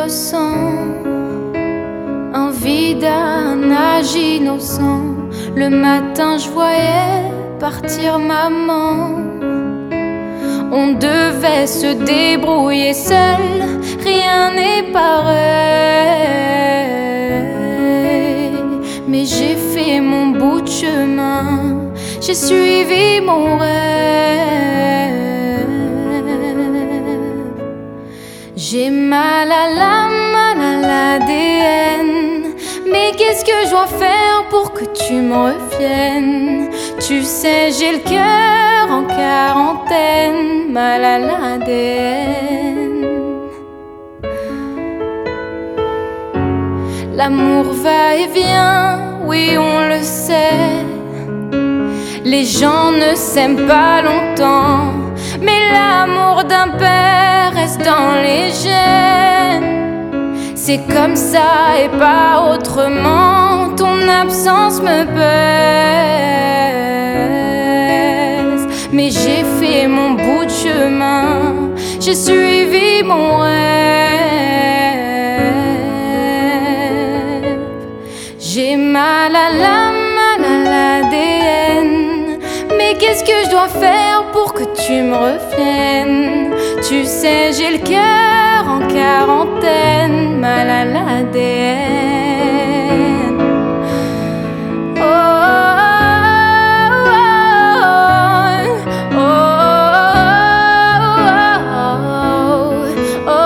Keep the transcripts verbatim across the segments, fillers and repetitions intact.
ressens un vide, un âge innocent. Le matin je voyais partir maman. On devait se débrouiller seul, rien n'est pareil. Mais j'ai fait mon bout de chemin, j'ai suivi mon rêve. J'ai mal à l'âme, mal à l'A D N. Mais qu'est-ce que je dois faire pour que tu me reviennes? Tu sais, j'ai le cœur en quarantaine, mal à l'A D N. L'amour va et vient, oui on le sait. Les gens ne s'aiment pas longtemps, mais l'amour d'un père reste dans les gènes. C'est comme ça et pas autrement, ton absence me pèse. Mais j'ai fait mon bout de chemin, j'ai suivi mon rêve. J'ai mal à l'âme, mal à l'A D N. Mais qu'est-ce que je dois faire pour que tu me reviennes? Tu sais, j'ai le cœur en quarantaine, mal à l'A D N. Oh, oh, oh, oh, oh,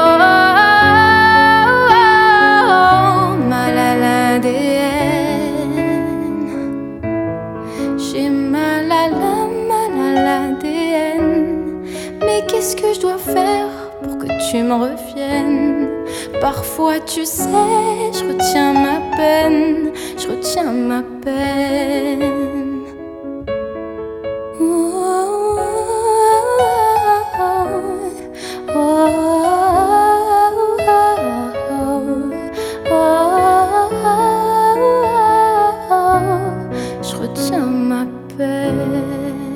oh, mal à l'A D N. J'ai mal à l'âme, mal à l'A D N. Mais qu'est-ce que je dois faire pour que tu me reviennes? Parfois tu sais, je retiens ma peine, je retiens ma peine. Oh, oh, oh, oh, oh, je retiens ma peine.